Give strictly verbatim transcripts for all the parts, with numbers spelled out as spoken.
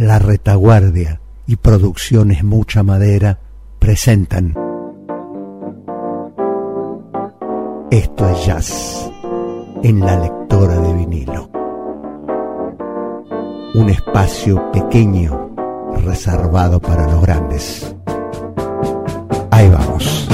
La Retaguardia y Producciones Mucha Madera presentan Esto es Jazz en la lectora de vinilo. Un espacio pequeño reservado para los grandes. Ahí vamos.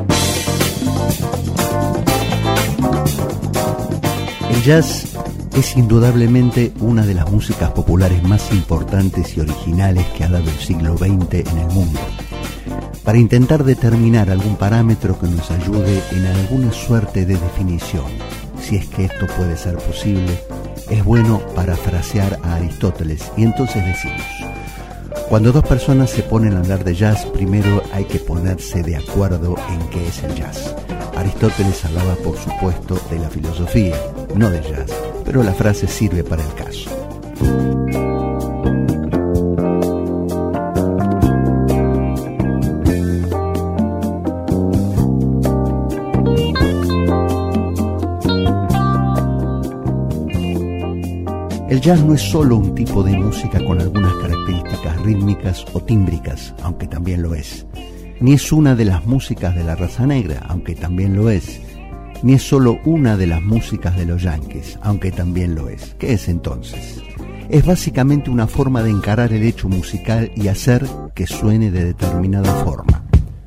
El jazz es indudablemente una de las músicas populares más importantes y originales que ha dado el siglo veinte en el mundo. Para intentar determinar algún parámetro que nos ayude en alguna suerte de definición, si es que esto puede ser posible, es bueno parafrasear a Aristóteles y entonces decimos: cuando dos personas se ponen a hablar de jazz, primero hay que ponerse de acuerdo en qué es el jazz. Aristóteles hablaba, por supuesto, de la filosofía, no del jazz, pero la frase sirve para el caso. El jazz no es solo un tipo de música con algunas características rítmicas o tímbricas, aunque también lo es. Ni es una de las músicas de la raza negra, aunque también lo es. Ni es solo una de las músicas de los yanquis, aunque también lo es. ¿Qué es entonces? Es básicamente una forma de encarar el hecho musical y hacer que suene de determinada forma.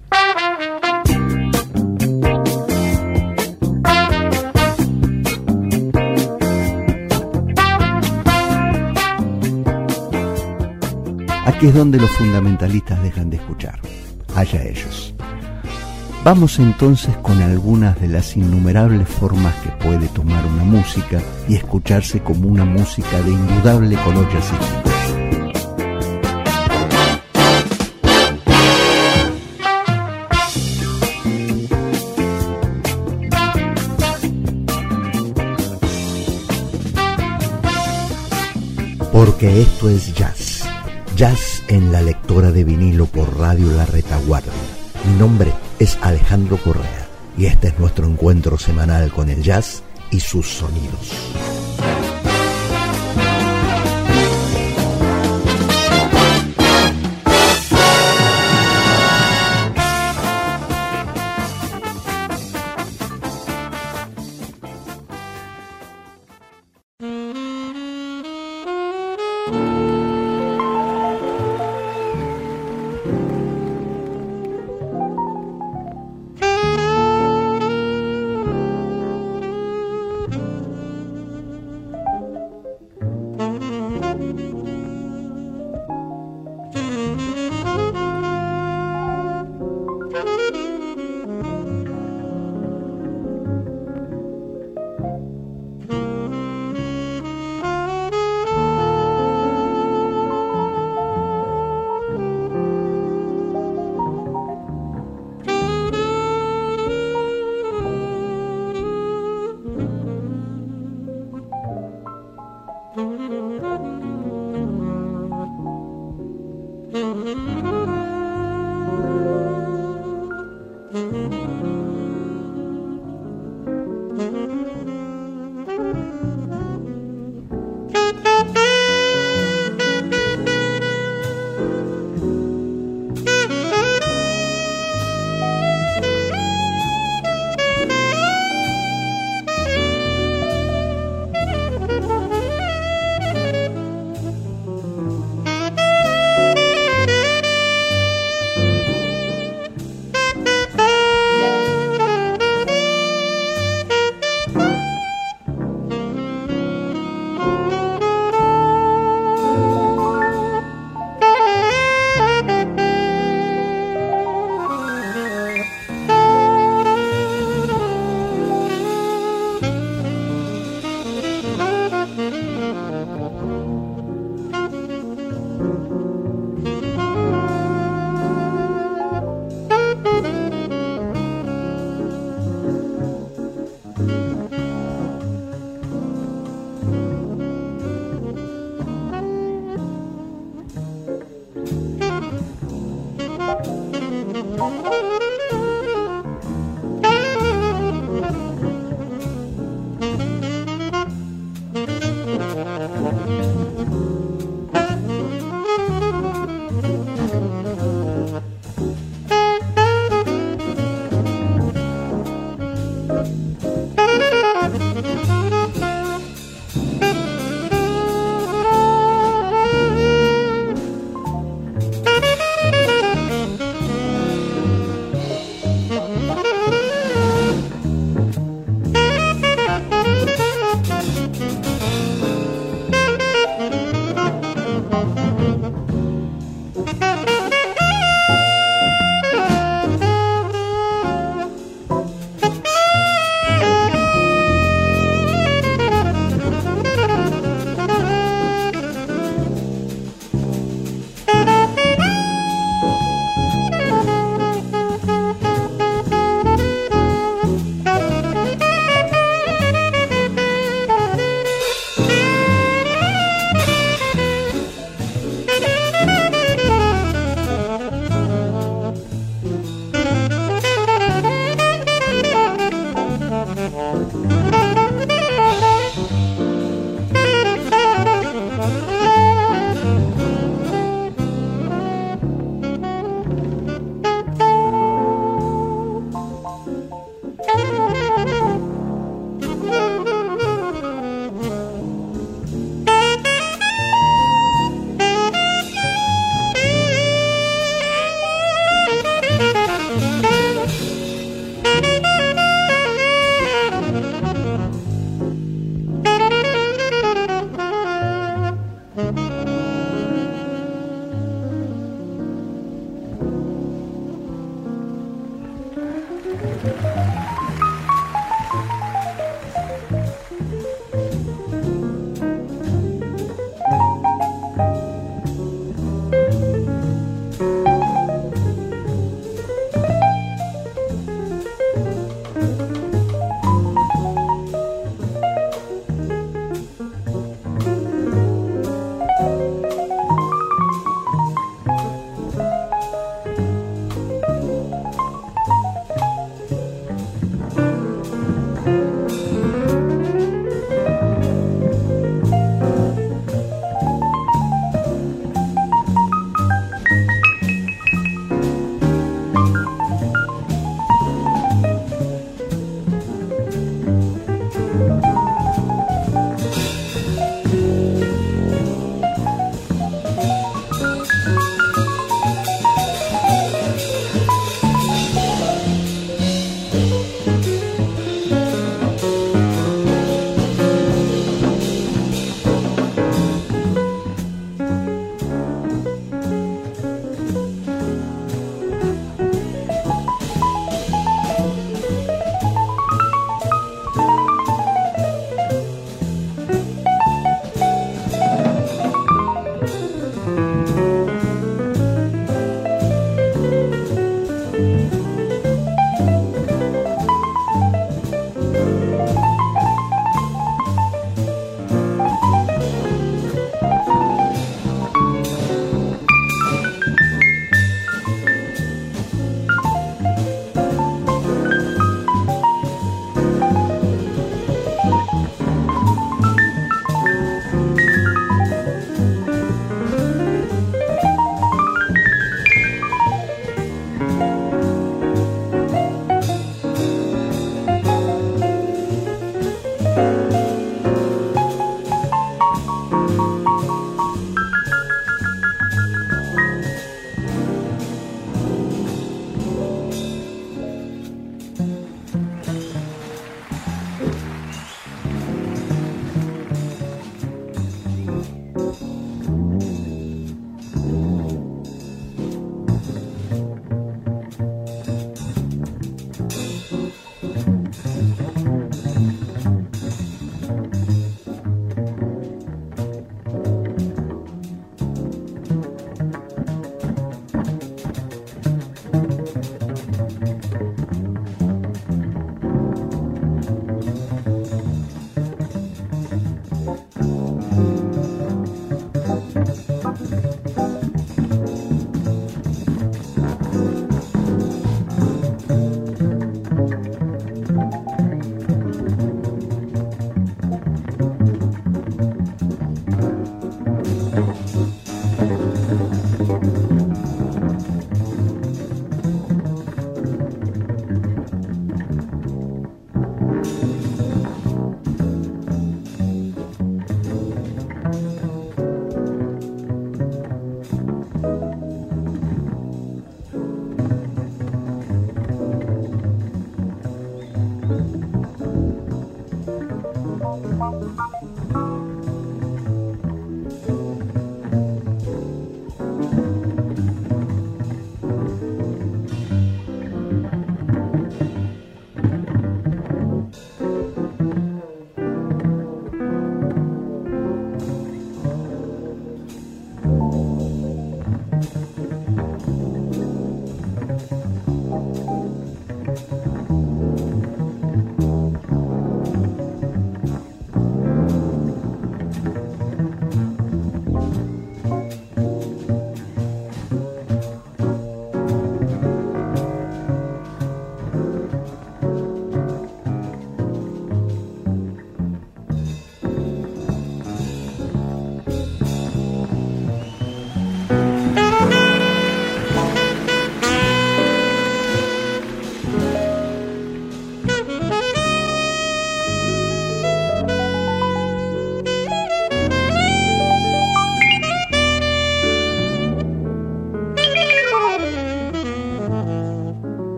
Aquí es donde los fundamentalistas dejan de escuchar. Allá ellos. Vamos entonces con algunas de las innumerables formas que puede tomar una música y escucharse como una música de indudable color jazzístico. Porque esto es jazz. Jazz en la lectora de vinilo por Radio La Retaguardia. Mi nombre es Alejandro Correa y este es nuestro encuentro semanal con el jazz y sus sonidos.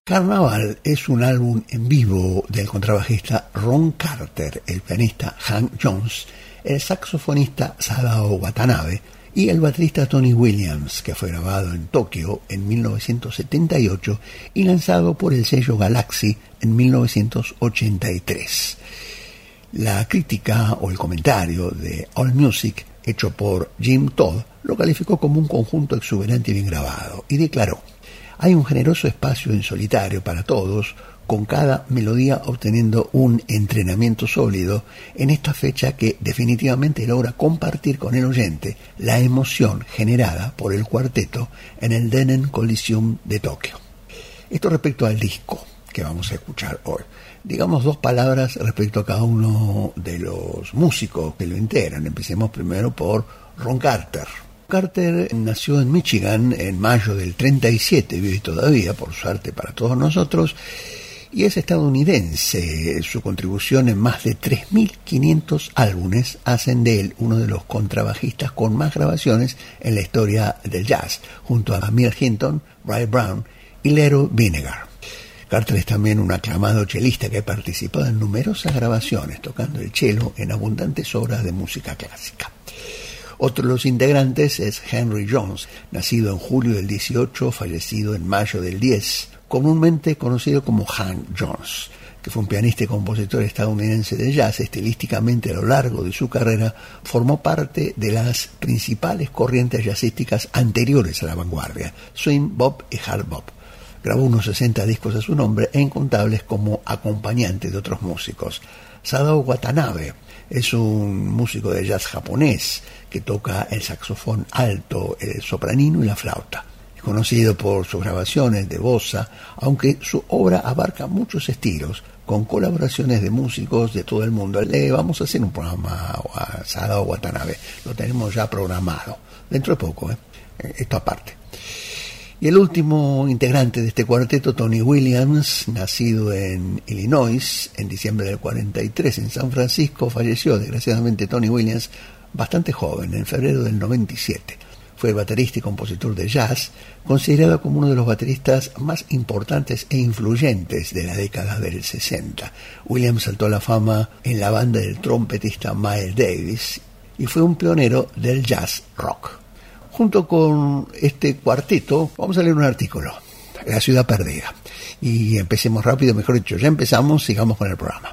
Carnaval es un álbum en vivo del contrabajista Ron Carter, el pianista Hank Jones, el saxofonista Sadao Watanabe y el baterista Tony Williams, que fue grabado en Tokio en mil novecientos setenta y ocho y lanzado por el sello Galaxy en mil novecientos ochenta y tres. La crítica o el comentario de AllMusic, hecho por Jim Todd, lo calificó como un conjunto exuberante y bien grabado, y declaró: hay un generoso espacio en solitario para todos, con cada melodía obteniendo un entrenamiento sólido en esta fecha que definitivamente logra compartir con el oyente la emoción generada por el cuarteto en el Denen Coliseum de Tokio. Esto respecto al disco que vamos a escuchar hoy. Digamos dos palabras respecto a cada uno de los músicos que lo integran. Empecemos primero por Ron Carter. Carter nació en Michigan en mayo del treinta y siete, vive todavía, por suerte para todos nosotros, y es estadounidense. Su contribución en más de tres mil quinientos álbumes hacen de él uno de los contrabajistas con más grabaciones en la historia del jazz, junto a Milt Hinton, Ray Brown y Leroy Vinnegar. Carter es también un aclamado chelista que ha participado en numerosas grabaciones, tocando el cello en abundantes obras de música clásica. Otro de los integrantes es Henry Jones, nacido en julio del dieciocho, fallecido en mayo del diez, comúnmente conocido como Hank Jones, que fue un pianista y compositor estadounidense de jazz. Estilísticamente, a lo largo de su carrera, formó parte de las principales corrientes jazzísticas anteriores a la vanguardia, swing, bop y hard bop. Grabó unos sesenta discos a su nombre e incontables como acompañante de otros músicos. Sadao Watanabe es un músico de jazz japonés que toca el saxofón alto, el sopranino y la flauta. Es conocido por sus grabaciones de bossa, aunque su obra abarca muchos estilos, con colaboraciones de músicos de todo el mundo. Le vamos a hacer un programa a Sadao Watanabe, lo tenemos ya programado, dentro de poco, ¿eh? Esto aparte. Y el último integrante de este cuarteto, Tony Williams, nacido en Illinois en diciembre del cuarenta y tres en San Francisco, falleció desgraciadamente Tony Williams bastante joven, en febrero del noventa y siete. Fue baterista y compositor de jazz, considerado como uno de los bateristas más importantes e influyentes de la década del sesenta. Williams saltó a la fama en la banda del trompetista Miles Davis y fue un pionero del jazz rock. Junto con este cuarteto vamos a leer un artículo, La ciudad perdida. Y empecemos rápido, mejor dicho, ya empezamos, sigamos con el programa.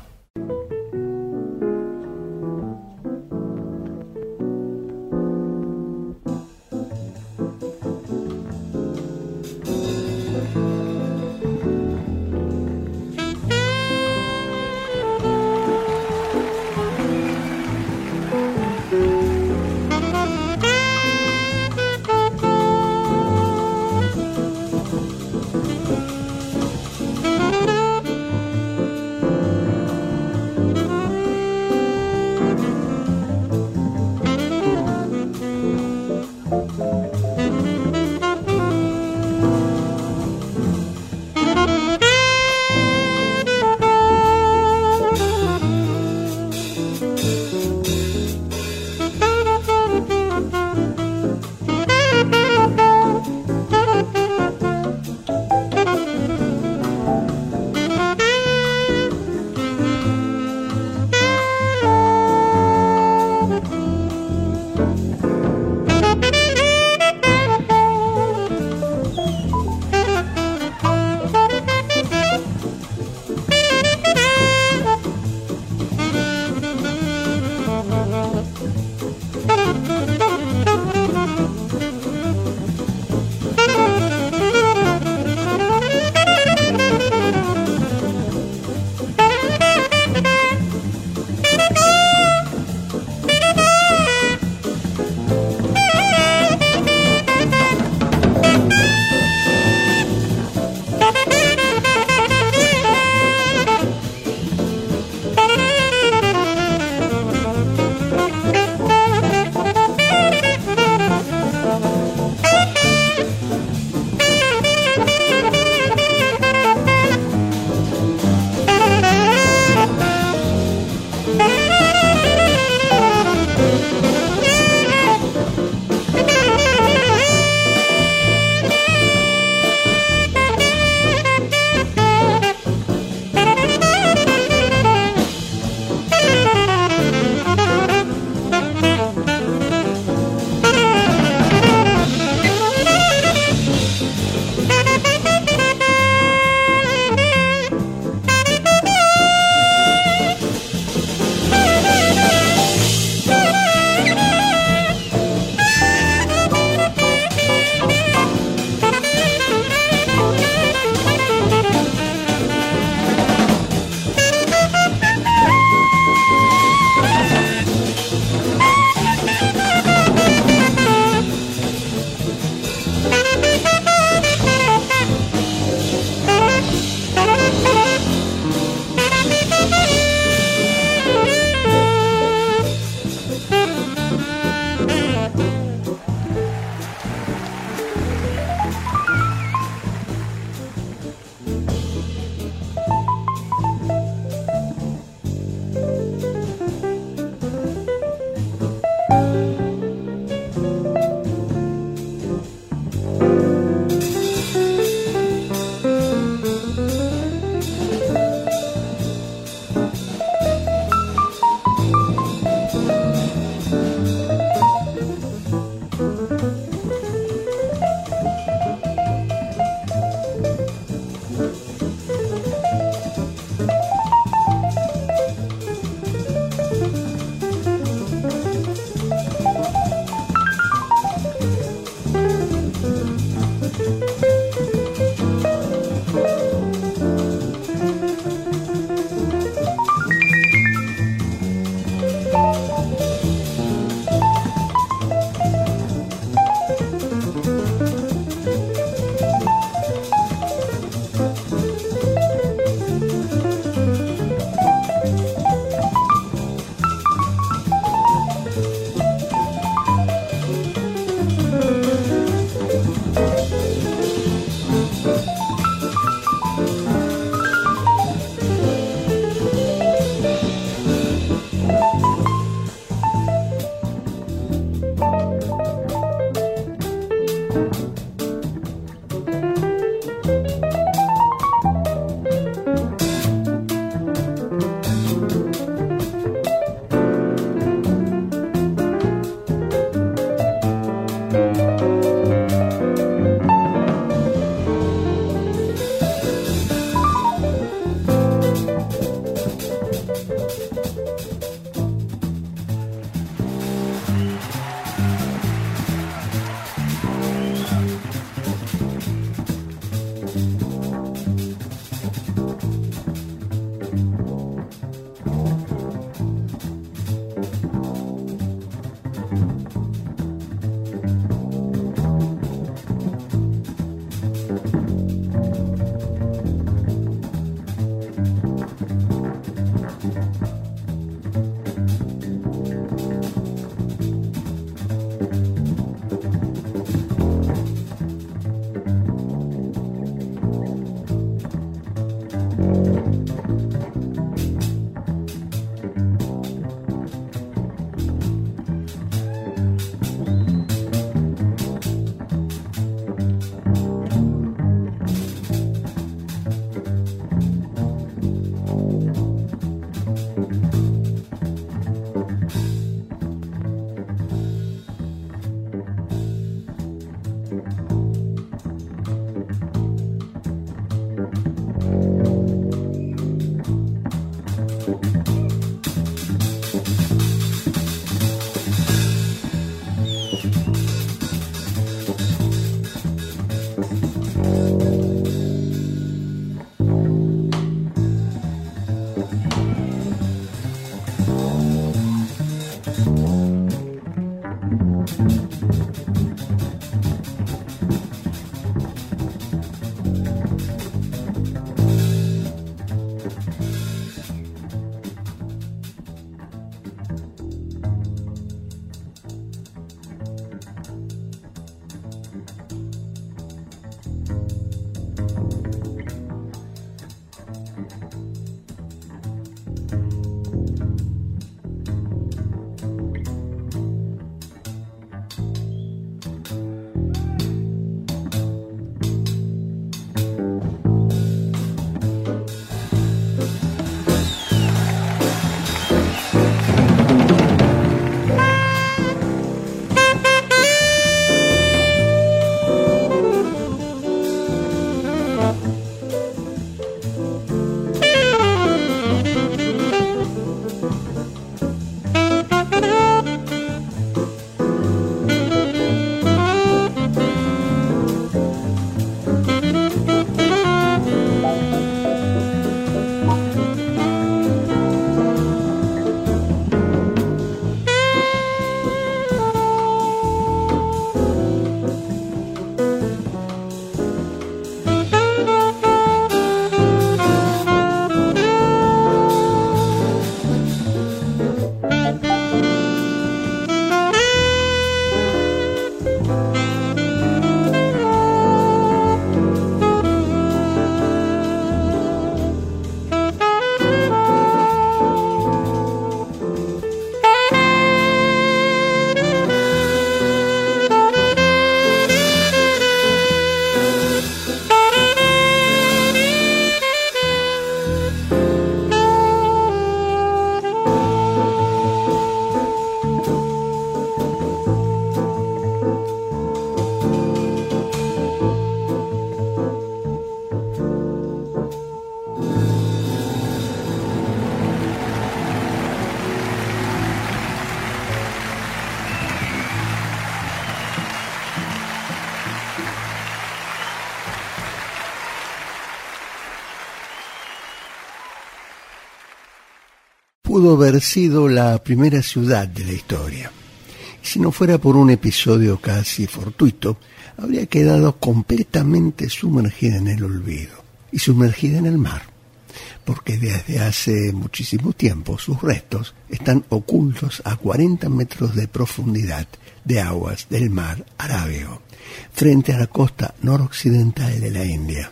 Pudo haber sido la primera ciudad de la historia. Y si no fuera por un episodio casi fortuito, habría quedado completamente sumergida en el olvido y sumergida en el mar, porque desde hace muchísimo tiempo sus restos están ocultos a cuarenta metros de profundidad de aguas del mar Arábigo, frente a la costa noroccidental de la India.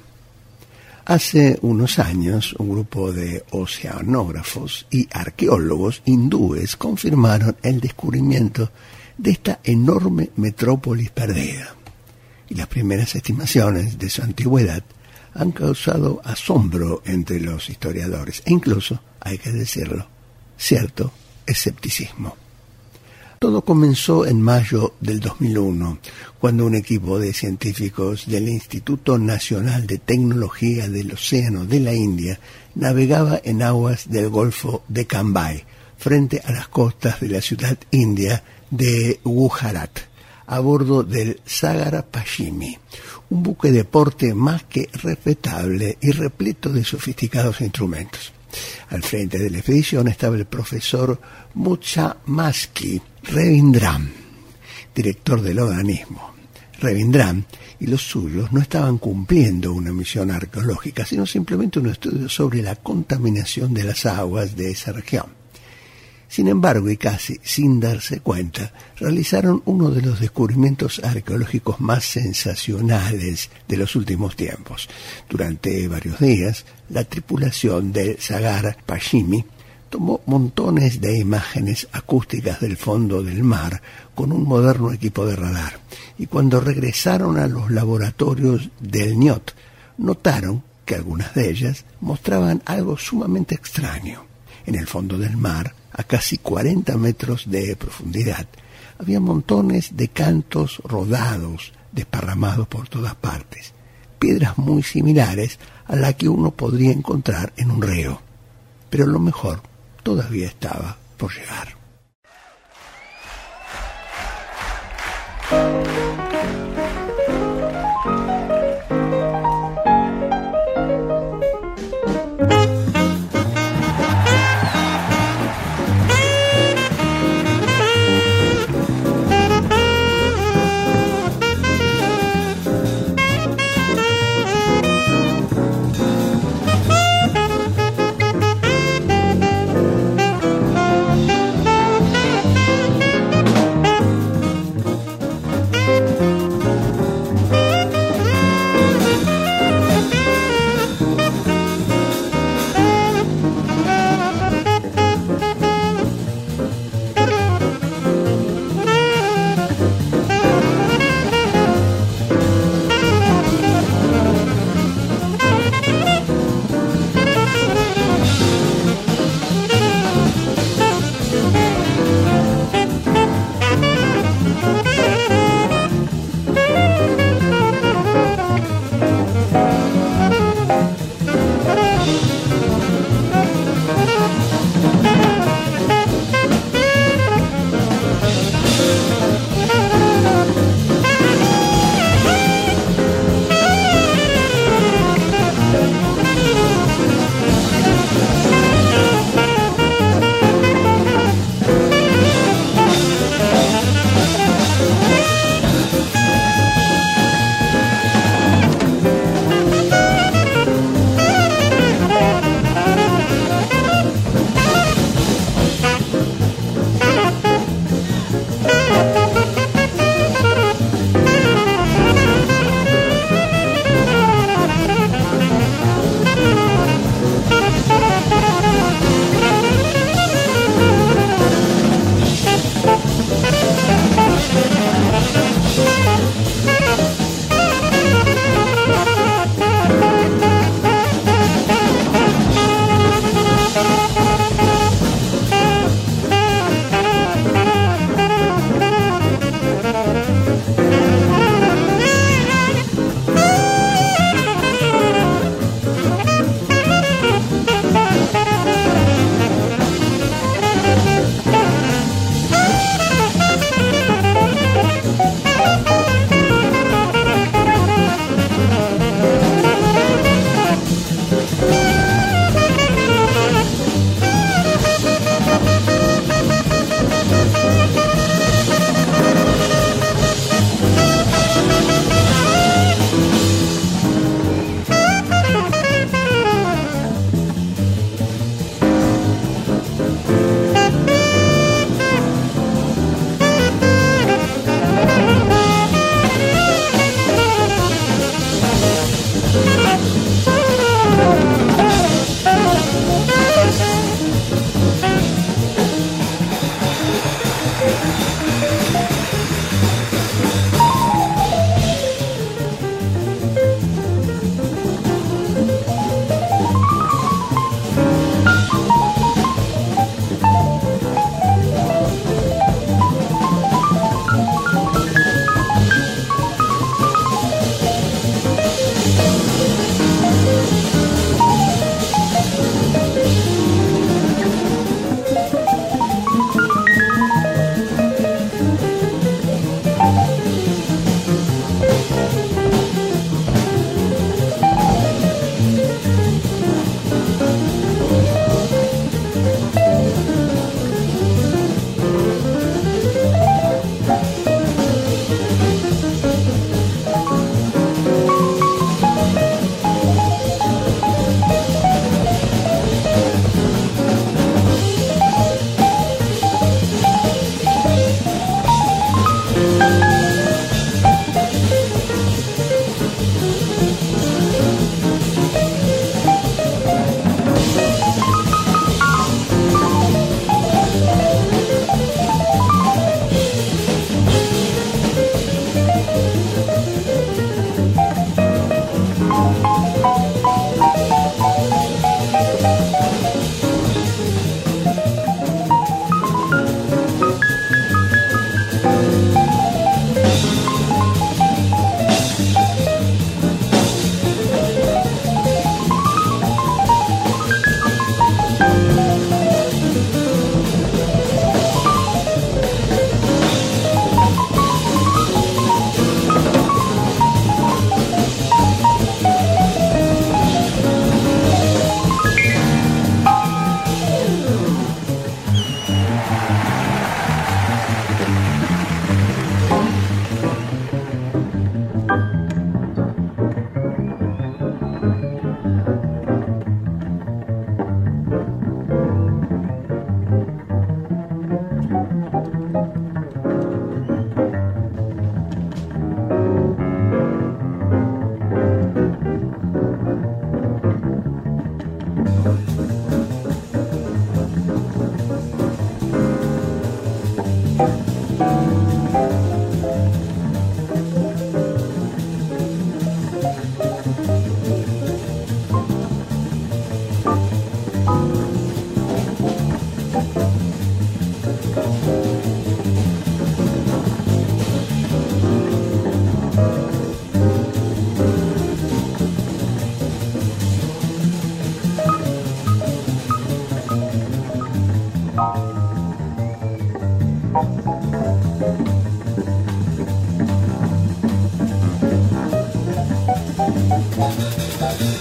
Hace unos años, un grupo de oceanógrafos y arqueólogos hindúes confirmaron el descubrimiento de esta enorme metrópolis perdida. Y las primeras estimaciones de su antigüedad han causado asombro entre los historiadores e incluso, hay que decirlo, cierto escepticismo. Todo comenzó en mayo del dos mil uno, cuando un equipo de científicos del Instituto Nacional de Tecnología del Océano de la India navegaba en aguas del Golfo de Cambay, frente a las costas de la ciudad india de Gujarat, a bordo del Sagar Pashimi, un buque de porte más que respetable y repleto de sofisticados instrumentos. Al frente de la expedición estaba el profesor Muchamaski Ravindran, director del organismo. Ravindran y los suyos no estaban cumpliendo una misión arqueológica, sino simplemente un estudio sobre la contaminación de las aguas de esa región. Sin embargo, y casi sin darse cuenta, realizaron uno de los descubrimientos arqueológicos más sensacionales de los últimos tiempos. Durante varios días, la tripulación del Sagar Pashimi tomó montones de imágenes acústicas del fondo del mar con un moderno equipo de radar. Y cuando regresaron a los laboratorios del N I O T, notaron que algunas de ellas mostraban algo sumamente extraño. En el fondo del mar, a casi cuarenta metros de profundidad, había montones de cantos rodados, desparramados por todas partes, piedras muy similares a la que uno podría encontrar en un río. Pero lo mejor todavía estaba por llegar.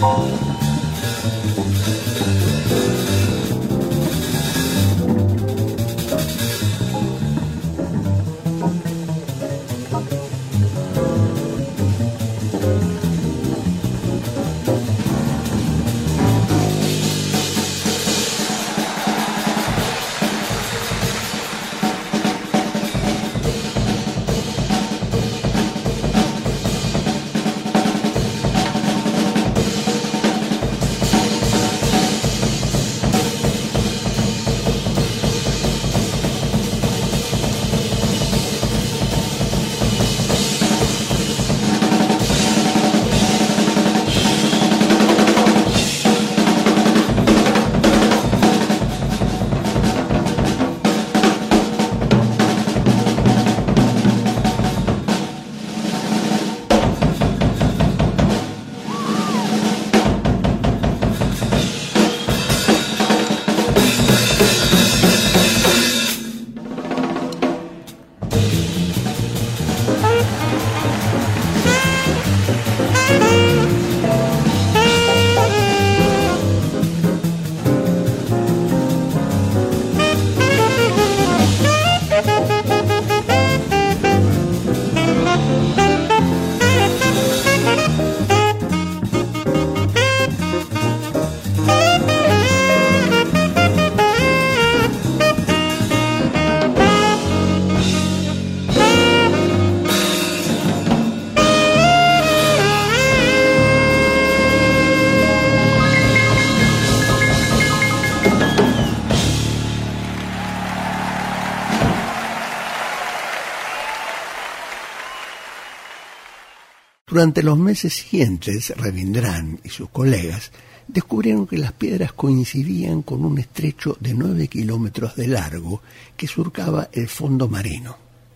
Durante los meses siguientes, Ravindran y sus colegas descubrieron que las piedras coincidían con un estrecho de nueve kilómetros de largo que surcaba el fondo marino.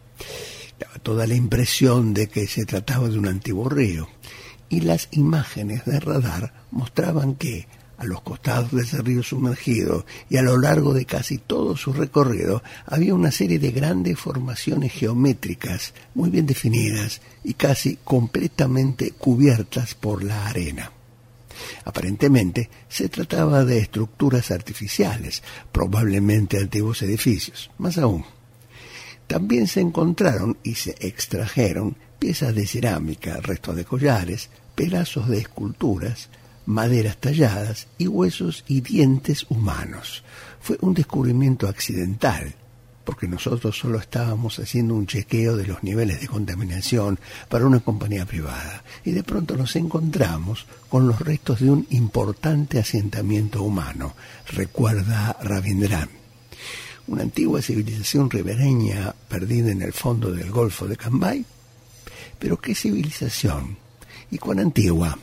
Daba toda la impresión de que se trataba de un antiguo río, y las imágenes de radar mostraban que, a los costados de ese río sumergido y a lo largo de casi todo su recorrido, había una serie de grandes formaciones geométricas muy bien definidas y casi completamente cubiertas por la arena. Aparentemente se trataba de estructuras artificiales, probablemente antiguos edificios. Más aún, también se encontraron y se extrajeron piezas de cerámica, restos de collares, pedazos de esculturas, maderas talladas y huesos y dientes humanos. Fue un descubrimiento accidental, porque nosotros solo estábamos haciendo un chequeo de los niveles de contaminación para una compañía privada, y de pronto nos encontramos con los restos de un importante asentamiento humano, recuerda Ravindran. Una antigua civilización ribereña perdida en el fondo del Golfo de Cambay. Pero ¿qué civilización? ¿Y cuán antigua?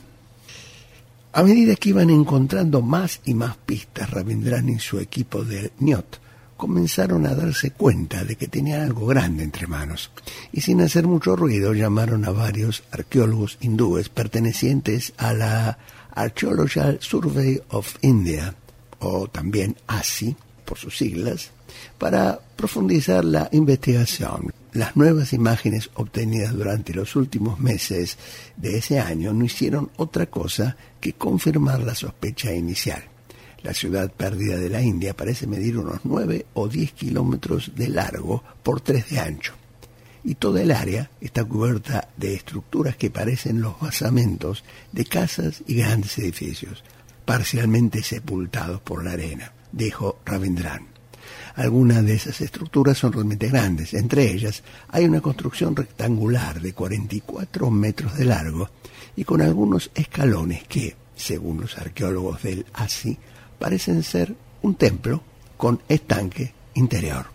A medida que iban encontrando más y más pistas, Ravindran y su equipo del N I O T comenzaron a darse cuenta de que tenían algo grande entre manos, y sin hacer mucho ruido llamaron a varios arqueólogos hindúes pertenecientes a la Archaeological Survey of India, o también A S I por sus siglas, para profundizar la investigación. Las nuevas imágenes obtenidas durante los últimos meses de ese año no hicieron otra cosa que confirmar la sospecha inicial. La ciudad perdida de la India parece medir unos nueve o diez kilómetros de largo por tres de ancho, y toda el área está cubierta de estructuras que parecen los basamentos de casas y grandes edificios, parcialmente sepultados por la arena, dijo Ravindran. Algunas de esas estructuras son realmente grandes. Entre ellas hay una construcción rectangular de cuarenta y cuatro metros de largo y con algunos escalones que, según los arqueólogos del A S I, parecen ser un templo con estanque interior.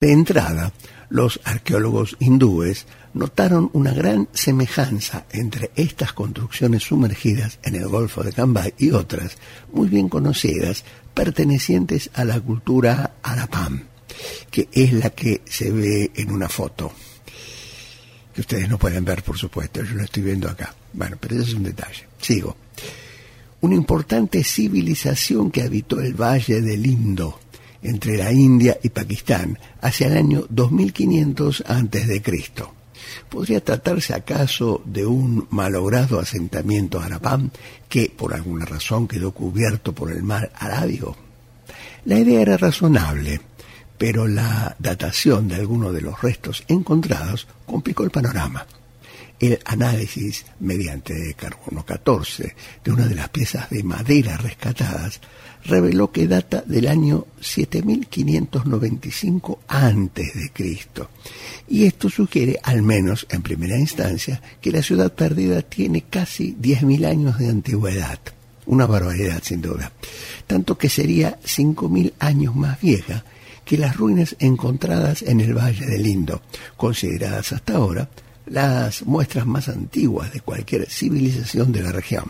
De entrada, los arqueólogos hindúes notaron una gran semejanza entre estas construcciones sumergidas en el Golfo de Cambay y otras muy bien conocidas pertenecientes a la cultura Harappan, que es la que se ve en una foto, que ustedes no pueden ver, por supuesto, yo lo estoy viendo acá. Bueno, pero ese es un detalle. Sigo. Una importante civilización que habitó el Valle del Indo, entre la India y Pakistán, hacia el año dos mil quinientos antes de Cristo. ¿Podría tratarse acaso de un malogrado asentamiento Harappan que por alguna razón quedó cubierto por el mar Arábigo? La idea era razonable, pero la datación de algunos de los restos encontrados complicó el panorama. El análisis mediante carbono catorce de una de las piezas de madera rescatadas reveló que data del año siete mil quinientos noventa y cinco antes de Cristo, y esto sugiere, al menos en primera instancia, que la ciudad perdida tiene casi diez mil años de antigüedad. Una barbaridad, sin duda, tanto que sería cinco mil años más vieja que las ruinas encontradas en el Valle del Indo, consideradas hasta ahora las muestras más antiguas de cualquier civilización de la región.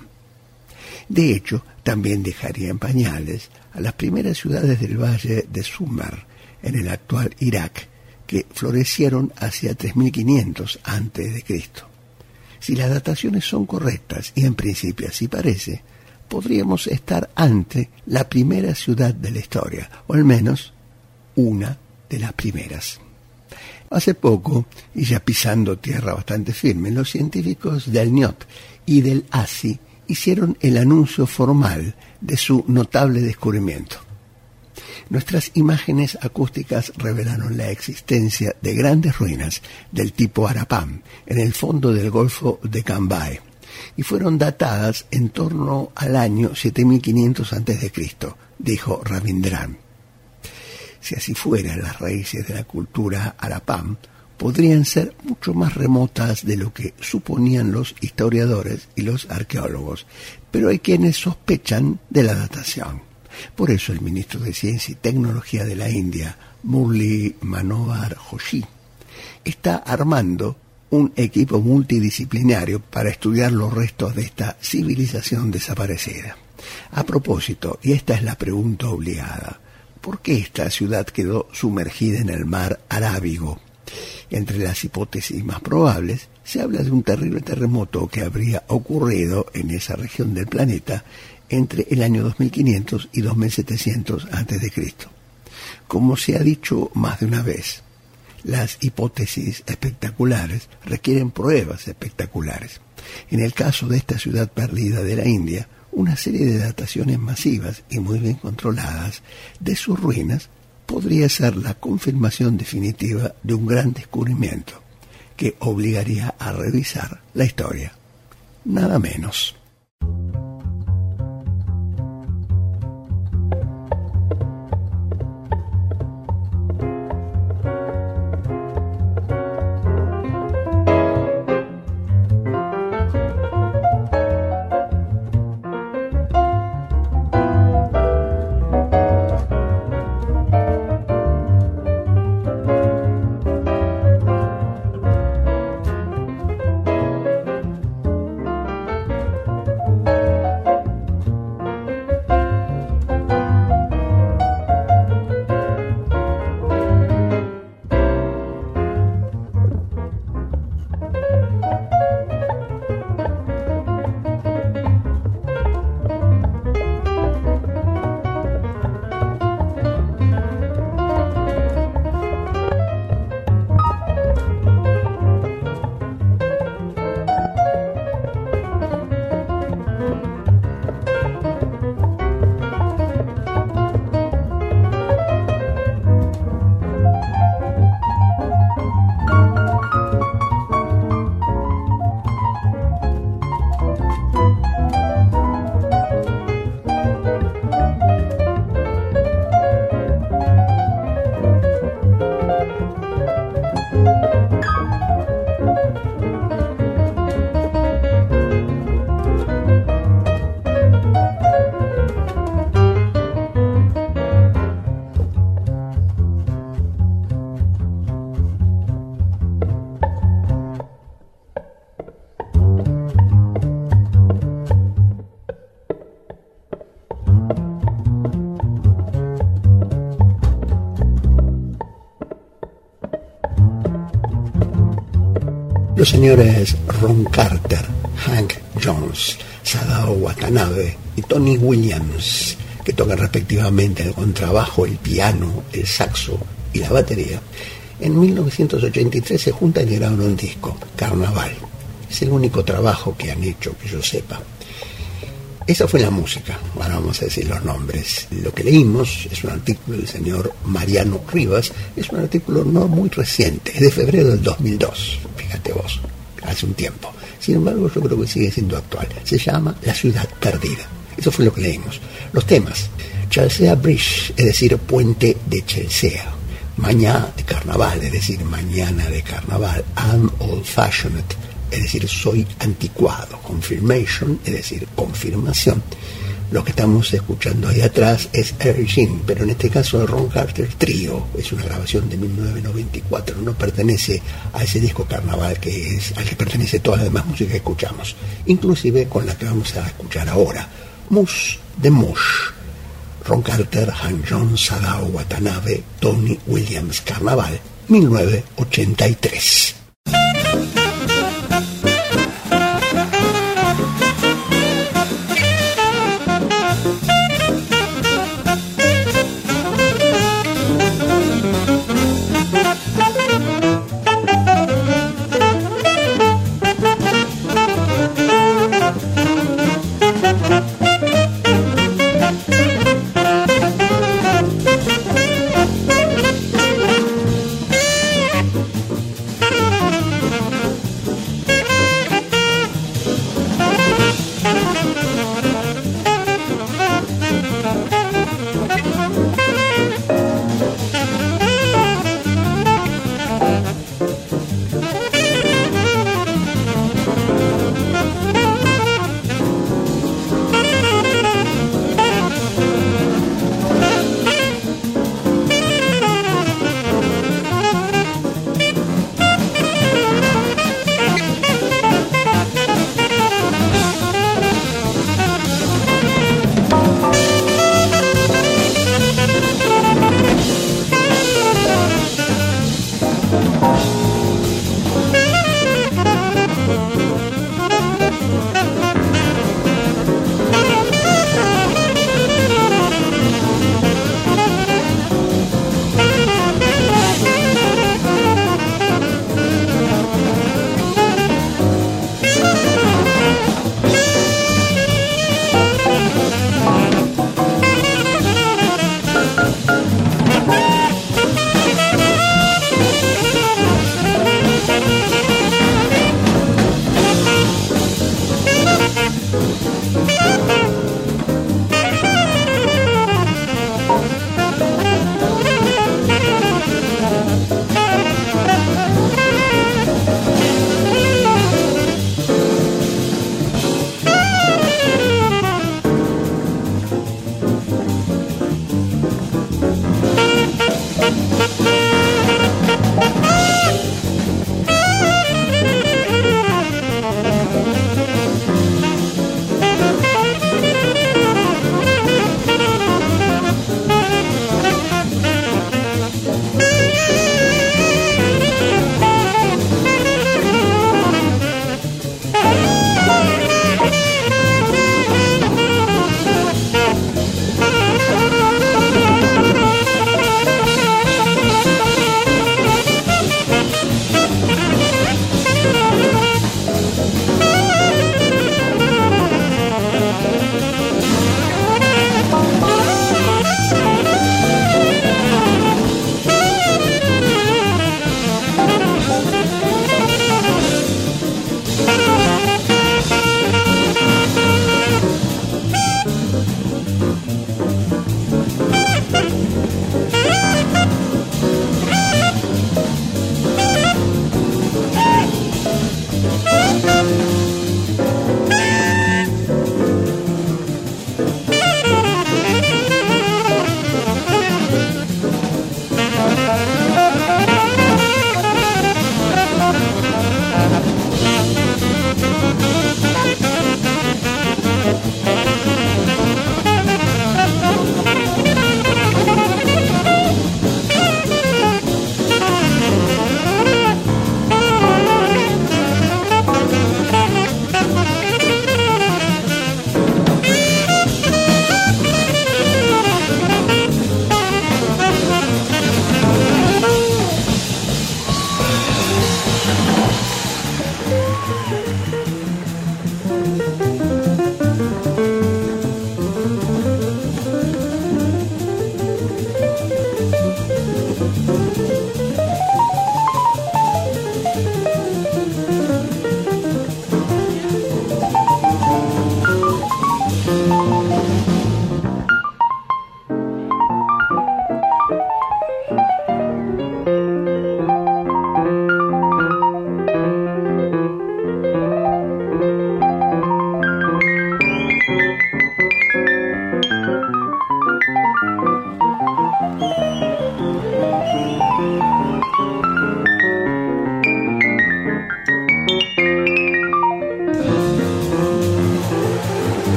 De hecho, también dejaría en pañales a las primeras ciudades del Valle de Sumer, en el actual Irak, que florecieron hacia tres mil quinientos antes de Cristo. Si las dataciones son correctas, y en principio así parece, podríamos estar ante la primera ciudad de la historia, o al menos una de las primeras. Hace poco, y ya pisando tierra bastante firme, los científicos del N I O T y del A S I hicieron el anuncio formal de su notable descubrimiento. Nuestras imágenes acústicas revelaron la existencia de grandes ruinas del tipo Harappan en el fondo del Golfo de Cambay, y fueron datadas en torno al año siete mil quinientos antes de Cristo, dijo Ravindran. Si así fuera, las raíces de la cultura Harappan podrían ser mucho más remotas de lo que suponían los historiadores y los arqueólogos, pero hay quienes sospechan de la datación. Por eso el ministro de Ciencia y Tecnología de la India, Murli Manohar Joshi, está armando un equipo multidisciplinario para estudiar los restos de esta civilización desaparecida. A propósito, y esta es la pregunta obligada, ¿por qué esta ciudad quedó sumergida en el mar Arábigo? Entre las hipótesis más probables, se habla de un terrible terremoto que habría ocurrido en esa región del planeta entre el año dos mil quinientos y dos mil setecientos antes de Cristo. Como se ha dicho más de una vez, las hipótesis espectaculares requieren pruebas espectaculares. En el caso de esta ciudad perdida de la India, una serie de dataciones masivas y muy bien controladas de sus ruinas podría ser la confirmación definitiva de un gran descubrimiento que obligaría a revisar la historia. Nada menos. los señores Ron Carter, Hank Jones, Sadao Watanabe y Tony Williams, que tocan respectivamente el contrabajo, el piano, el saxo y la batería, en mil novecientos ochenta y tres se juntan y graban un disco, Carnaval. Es el único trabajo que han hecho, que yo sepa. Esa fue la música. Ahora vamos a decir los nombres. Lo que leímos es un artículo del señor Mariano Rivas. Es un artículo no muy reciente, es de febrero del dos mil dos. Fíjate vos, hace un tiempo. Sin embargo, yo creo que sigue siendo actual. Se llama La Ciudad Perdida. Eso fue lo que leímos. Los temas: Chelsea Bridge, es decir, Puente de Chelsea. Mañana de Carnaval, es decir, Mañana de Carnaval. I'm Old Fashioned, es decir, soy anticuado. Confirmation, es decir, confirmación. Lo que estamos escuchando ahí atrás es Air Jean, pero en este caso el Ron Carter Trio. Es una grabación de mil novecientos noventa y cuatro, no pertenece a ese disco Carnaval que es al que pertenece toda la demás música que escuchamos, inclusive con la que vamos a escuchar ahora, Mus de Mush. Ron Carter, Hank Jones, Sadao Watanabe, Tony Williams, Carnaval, mil novecientos ochenta y tres.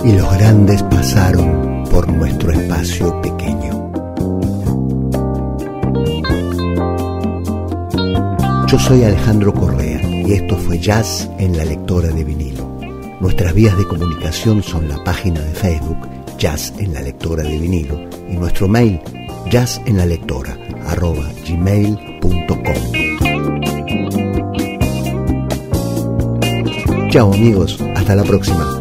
y los grandes pasaron por nuestro espacio pequeño. Yo soy Alejandro Correa y esto fue Jazz en la Lectora de Vinilo. Nuestras vías de comunicación son la página de Facebook Jazz en la Lectora de Vinilo y nuestro mail jazzenlalectora arroba gmail punto com. Chao amigos, hasta la próxima.